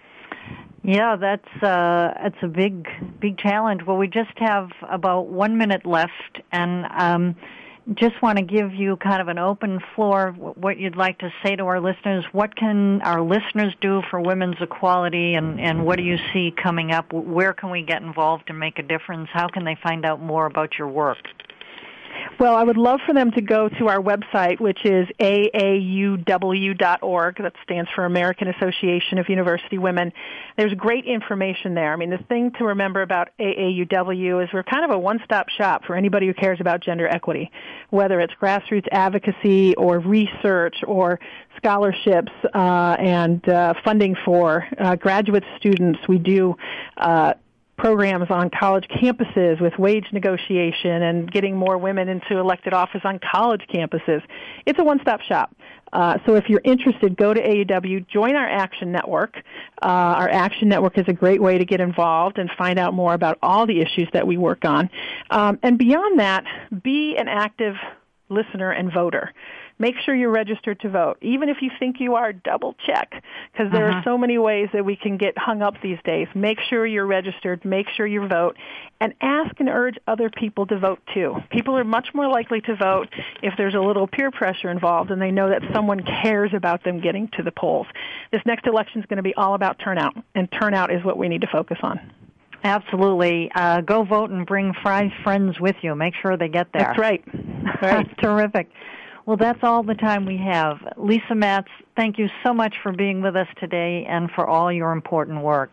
Yeah, that's uh, that's a big, big challenge. Well, we just have about one minute left, and um, just want to give you kind of an open floor, what you'd like to say to our listeners. What can our listeners do for women's equality, and, and what do you see coming up? Where can we get involved and make a difference? How can they find out more about your work? Well, I would love for them to go to our website, which is A A U W dot org. That stands for American Association of University Women. There's great information there. I mean, the thing to remember about A A U W is we're kind of a one-stop shop for anybody who cares about gender equity, whether it's grassroots advocacy or research or scholarships uh, and uh, funding for uh, graduate students. We do uh programs on college campuses with wage negotiation and getting more women into elected office on college campuses. It's a one-stop shop. Uh, so if you're interested, go to A U W, join our Action Network. Uh, our Action Network is a great way to get involved and find out more about all the issues that we work on. Um, and beyond that, be an active listener and voter. Make sure you're registered to vote. Even if you think you are, double check, because there uh-huh. are so many ways that we can get hung up these days. Make sure you're registered. Make sure you vote. And ask and urge other people to vote, too. People are much more likely to vote if there's a little peer pressure involved and they know that someone cares about them getting to the polls. This next election is going to be all about turnout, and turnout is what we need to focus on. Absolutely. Uh, go vote and bring five friends with you. Make sure they get there. That's right. That's right. Terrific. Well, that's all the time we have. Lisa Matz, thank you so much for being with us today and for all your important work.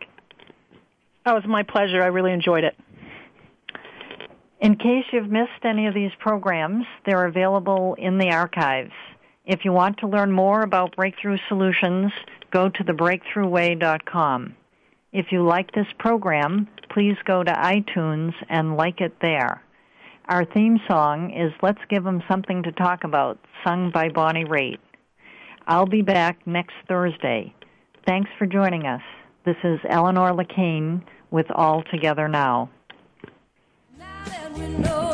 Oh, it was my pleasure. I really enjoyed it. In case you've missed any of these programs, they're available in the archives. If you want to learn more about Breakthrough Solutions, go to the breakthrough way dot com. If you like this program, please go to iTunes and like it there. Our theme song is Let's Give 'Em Something to Talk About, sung by Bonnie Raitt. I'll be back next Thursday. Thanks for joining us. This is Eleanor LeCain with All Together Now. Now that we know